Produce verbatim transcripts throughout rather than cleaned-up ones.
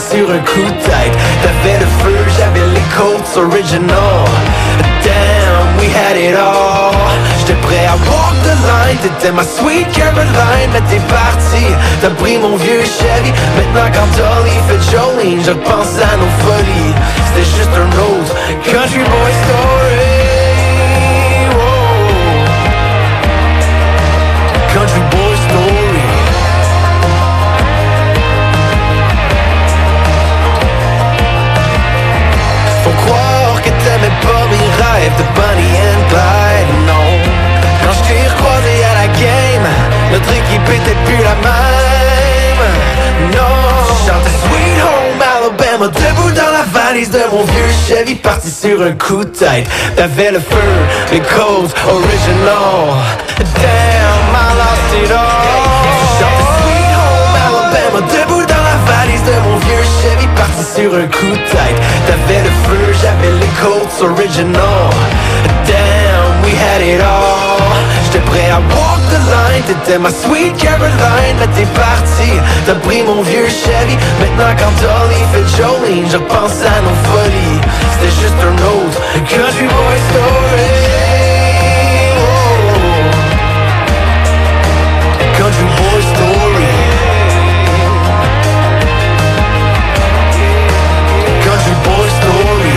sur un coup de tête. T'avais le feu, j'avais les Colts original. Damn, we had it all. J'étais prêt à walk the line. T'étais ma sweet Caroline. Mais t'es parti, t'as pris mon vieux Chevy. Maintenant quand Dolly fait Jolene, je pense à nos folies. C'était juste un autre country boy story. Country boy story. Faut croire que t'aimais pas mes rêves de Bonnie and Clyde, non. Quand je t'ai recroisé à la game, notre équipe était plus la même. Non, je chantais Sweet Home Alabama, debout dans la valise de mon vieux Chevy, parti sur un coup de tête. T'avais le feu, les Colts original. Damn, I lost it all. Je chantais Sweet Home Alabama, debout dans la valise de mon vieux Chevy, parti sur un coup de tête. T'avais le feu, j'avais les Colts original. Damn, we had it all. J'étais prêt à walk the line. T'étais ma sweet Caroline. Mais t'es parti, t'as pris mon vieux Chevy. Maintenant quand Dolly fait Jolene, je pense à nos folies. C'était juste un autre country boy story. Oh. Country boy story. Country boy story.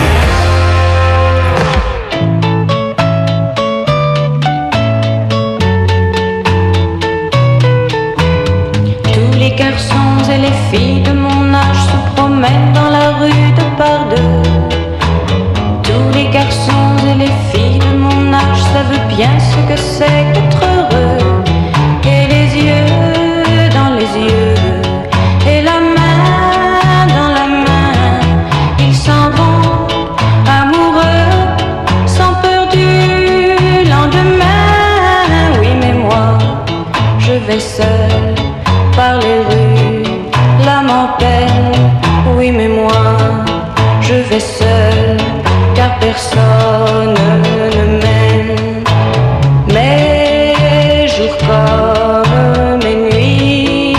Tous les garçons et les filles de mon âge se promènent dans la rue de par deux. Tous les garçons et les filles de mon âge savent bien ce que c'est qu'être heureux. Et les yeux dans les yeux, et la main dans la main, ils s'en vont amoureux, sans peur du lendemain. Oui mais moi, je vais seul par les rues, l'âme en peine. Oui mais moi, je vais seul, car personne ne m'aime. Mes jours comme mes nuits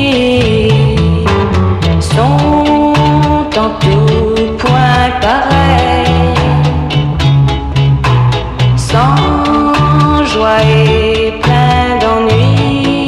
sont en tout point pareils, sans joie et plein d'ennui.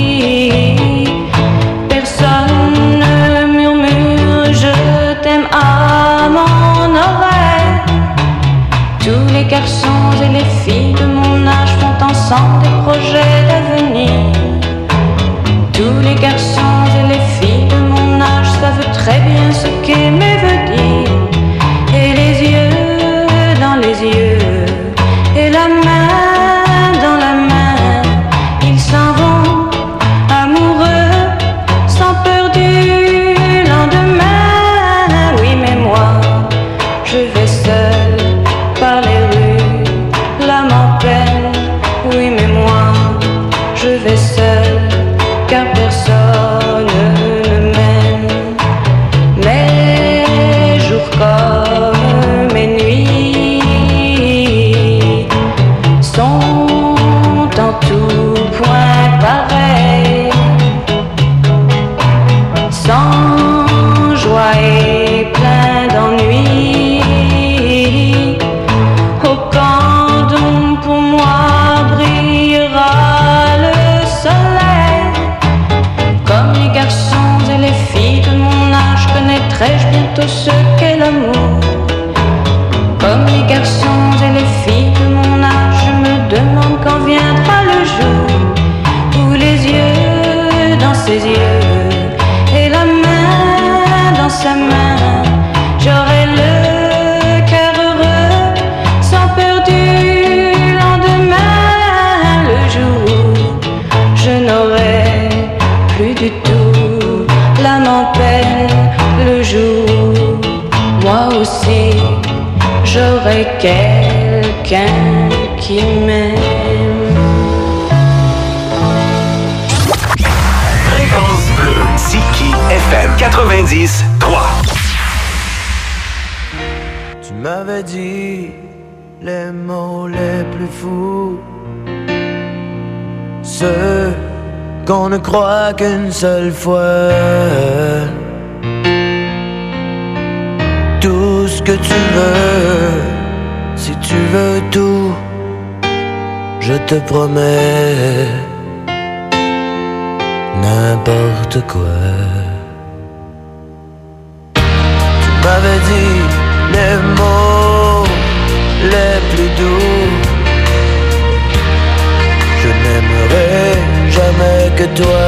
Personne ne murmure je t'aime à mon oreille. Tous les garçons et les filles de mon âge font ensemble des projets d'avenir. Tous les garçons et les filles de mon âge savent très bien ce qu'aimer veut dire. Et les yeux dans les yeux, et la main dans la main, ils s'en vont amoureux, sans peur du lendemain. Oui mais moi, je vais seul par les rues, l'âme en peine. Oui mais moi, je vais seul, car personne ne m'aime. Mes jours comme mes nuits sont en tout point pareils, sans joie et plein d'ennui. Au camp d'ombre pour moi brillera le soleil. Comme les garçons et les filles de mon âge, connaîtrai-je bientôt ce qu'est l'amour. Comme les garçons et les filles de mon âge, je me demande quand viendra le jour où les yeux dans ses yeux, et la main dans sa main, j'aurai le cœur heureux, sans peur du lendemain. Le jour où je n'aurai plus du tout l'âme en peine. Le jour où moi aussi j'aurai quelqu'un qui m'aime. Fréquence bleue, Tiki F M quatre-vingt-dix trois. Tu m'avais dit les mots les plus fous, ceux qu'on ne croit qu'une seule fois. tu veux, si tu veux tout, je te promets n'importe quoi. Tu m'avais dit les mots les plus doux. Je n'aimerai jamais que toi.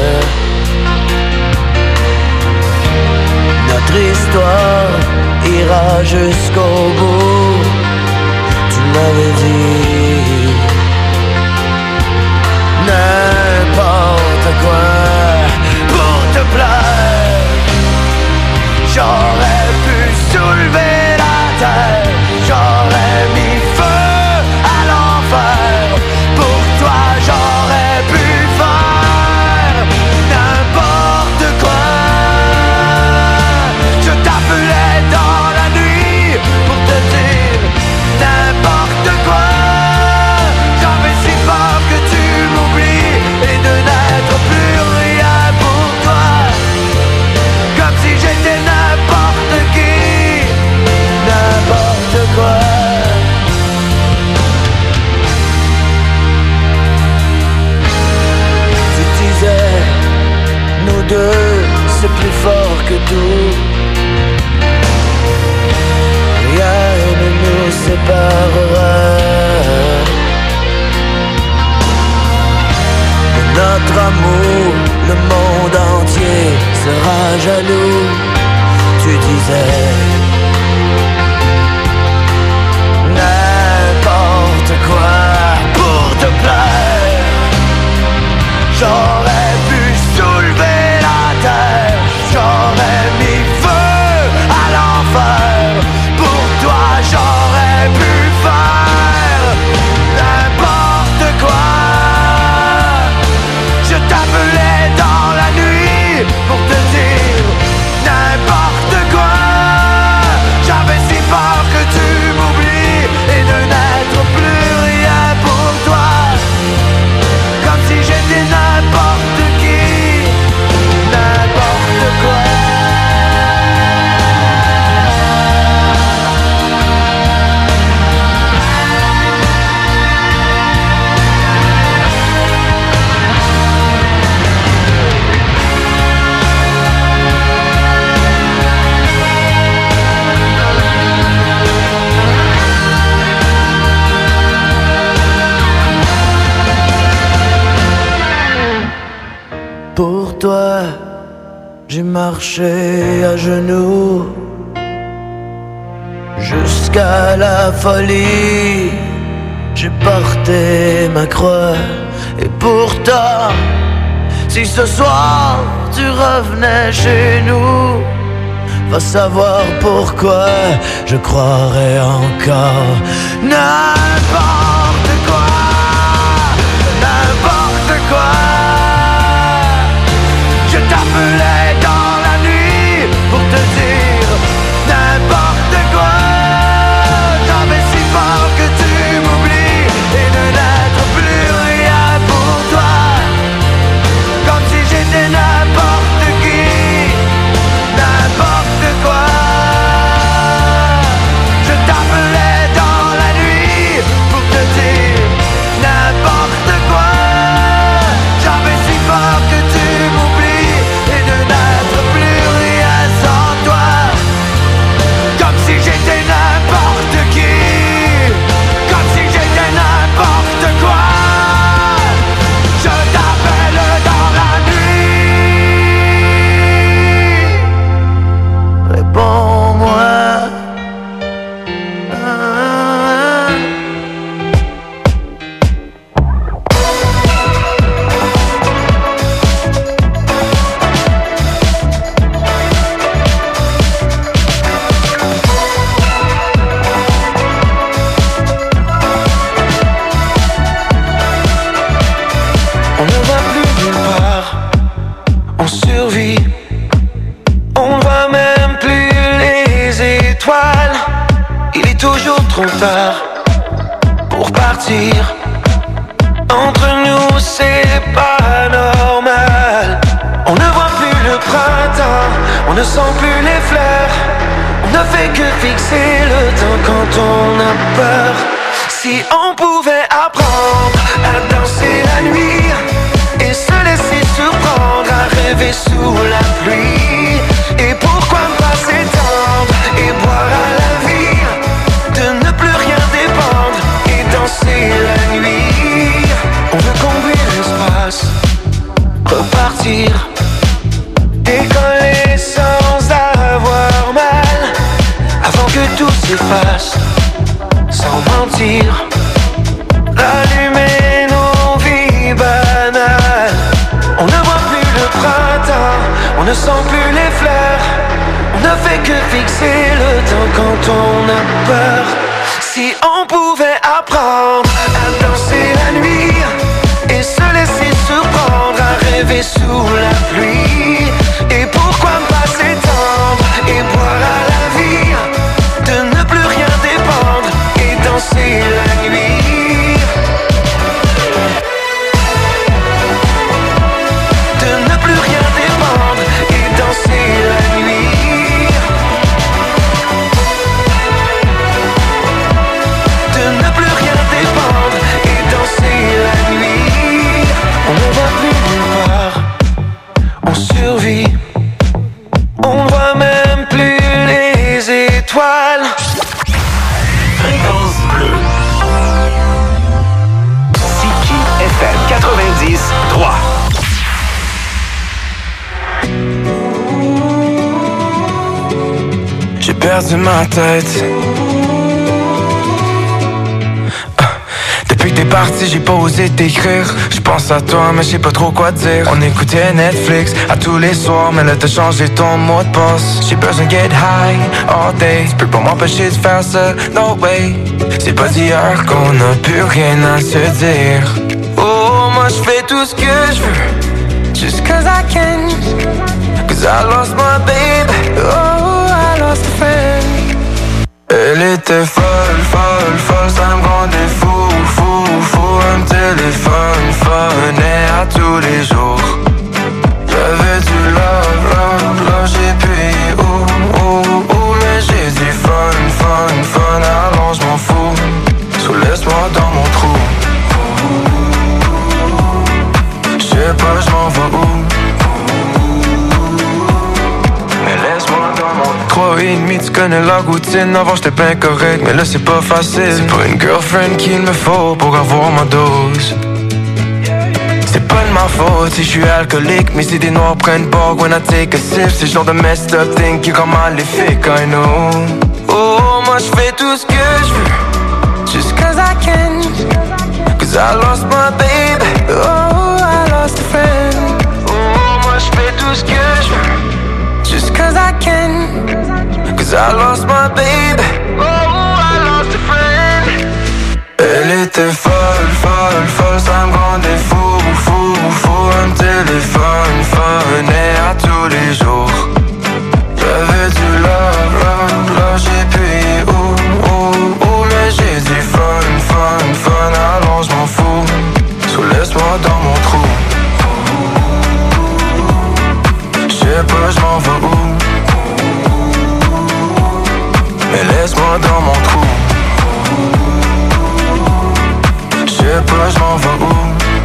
Notre histoire ira jusqu'au bout. Tu m'avais dit n'importe quoi pour te plaire. J'aurais pu soulever la terre, j'aurais mis feu à l'enfer. Pour toi j'aurais pu faire n'importe quoi. Je t'appelais dans la nuit pour te dire n'importe quoi. J'avais si peur que tu m'oublies et de n'être plus rien pour toi. Comme si j'étais n'importe qui, n'importe quoi. Tu disais, nous deux, c'est plus fort que tout. Rien ne nous séparera. De notre amour, le monde entier sera jaloux. Tu disais n'importe quoi pour te plaire. J'aurais pu soulever la terre, j'aurais mis feu à l'enfer. Pour toi j'aurais pu faire n'importe quoi. Je t'appelais dans la nuit pour te dire n'importe quoi. J'avais si peur que tu m'oublies et de n'être plus rien pour toi. Comme si j'étais n'importe qui, n'importe quoi. Pour toi, j'ai marché à genoux jusqu'à la folie. J'ai porté ma croix. Et pourtant, si ce soir tu revenais chez nous, va savoir pourquoi je croirais encore n'importe quoi, n'importe quoi. Je t'appelais dans la nuit pour te dire n'importe quoi. J'avais si peur que tu m'oublies et de n'être plus rien pour toi. Comme si j'étais n'importe qui, n'importe quoi. Je t'appelais dans la nuit pour te dire n'importe quoi. J'avais si peur que tu m'oublies et de n'être plus rien sans toi. Comme si j'étais n'importe qui, comme si j'étais n'importe quoi. Je t'appelle dans la nuit. Réponds-moi. Ah. On ne va plus nulle part, on survit. On ne voit même plus les étoiles. Il est toujours trop tard pour partir. Entre nous c'est pas normal. On ne voit plus le printemps, on ne sent plus les fleurs. On ne fait que fixer le temps quand on a peur. Si on pouvait apprendre à danser la nuit et se laisser surprendre à rêver sous la pluie. Et pourquoi ne pas s'étendre et boire à la vie, de ne plus rien dépendre et danser la nuit. On veut combler l'espace, repartir, décoller sans avoir mal, avant que tout s'efface, sans mentir, rallumer nos vies banales. On ne voit plus le printemps, on ne sent plus les fleurs. On ne fait que fixer le temps quand on a peur. Si on pouvait apprendre à danser la nuit et se laisser surprendre à rêver sous la pluie. Et pourquoi ne pas s'étendre et boire à la vie, de ne plus rien dépendre et danser la nuit. De ne plus rien dépendre et danser la nuit. De ne plus rien dépendre et danser la nuit. On ne va plus nulle part, on survit. On voit même plus les étoiles. Fréquence bleue. Siki F M quatre-vingt-dix trois. J'ai perdu ma tête. Depuis que t'es parti, j'ai pas osé t'écrire. Je pense à toi, mais je sais pas trop quoi dire. On écoutait Netflix à tous les soirs, mais là t'as changé ton mot de passe. J'ai besoin de get high all day. Tu peux pas m'empêcher de faire ça, no way. C'est pas d'hier qu'on a plus rien à se dire. Oh, moi je fais tout ce que je veux, just cause I can. Cause I lost my baby, oh I lost a friend. Elle était folle, folle, folle, ça me rendait fou, fou, fou. Un téléphone, phone, et à tous les jours. J'avais du love, love, love, j'ai payé, oh, oh, oh. Mais j'ai du fun, fun, fun, alors je m'en fous. So laisse-moi dans mon trou. J'sais pas, j'm'en vais où. Trois et demi, tu connais la routine. Avant j'étais bien correct, mais là c'est pas facile. C'est pas une girlfriend qu'il me faut pour avoir ma dose. C'est pas de ma faute si je suis alcoolique. Mes idées noires prennent pas when I take a sip. C'est le genre de messed up thing qui rend maléfique, I know. Oh, moi je fais tout ce que je veux, just cause I can. Cause I lost my baby, oh I lost a friend. Oh, moi je fais tout ce que je veux, just cause I can. Cause I lost my baby, oh I lost a friend. Elle était folle, folle, folle, ça me rendait fou, fou, fou. Un téléphone, phone, et à tous les jours. J'avais du love, love, love, j'ai payé, oh, oh, oh. Mais j'ai du fun, fun, fun, alors je m'en fous. So laisse-moi dans mon trou. J'sais pas, j'm'en vais où. Mais laisse-moi dans mon trou. J'sais pas, j'm'en vais où.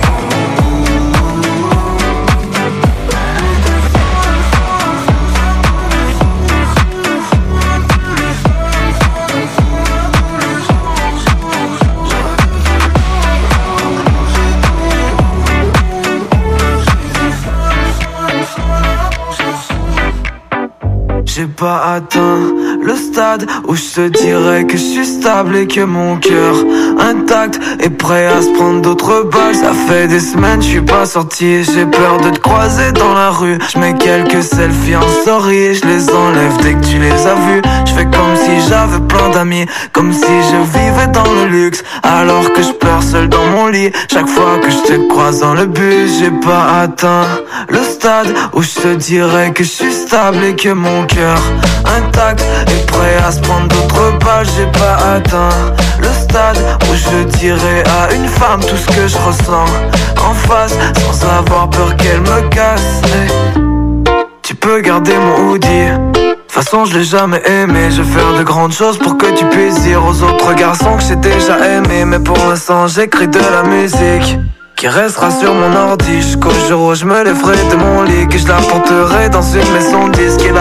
J'ai pas atteint le stade où je te dirais que je suis stable et que mon cœur intact est prêt à se prendre d'autres balles. Ça fait des semaines je suis pas sorti, j'ai peur de te croiser dans la rue. Je mets quelques selfies en story et je les enlève dès que tu les as vus. Je fais comme si j'avais plein d'amis, comme si je vivais dans le luxe, alors que je pleure seul dans mon lit. Chaque fois que je te croise dans le bus, j'ai pas atteint le stade où je te dirais que je suis stable et que mon cœur intact est prêt à se prendre d'autres balles. J'ai pas atteint le stade où je dirais à une femme tout ce que je ressens en face, sans avoir peur qu'elle me casse. Hey, tu peux garder mon hoodie, De toute façon je l'ai jamais aimé, je vais faire de grandes choses pour que tu puisses dire aux autres garçons que j'ai déjà aimé. Mais pour l'instant j'écris de la musique qui restera sur mon ordi jusqu'au jour où je me lèverai de mon lit, que je la porterai dans une maison disque et la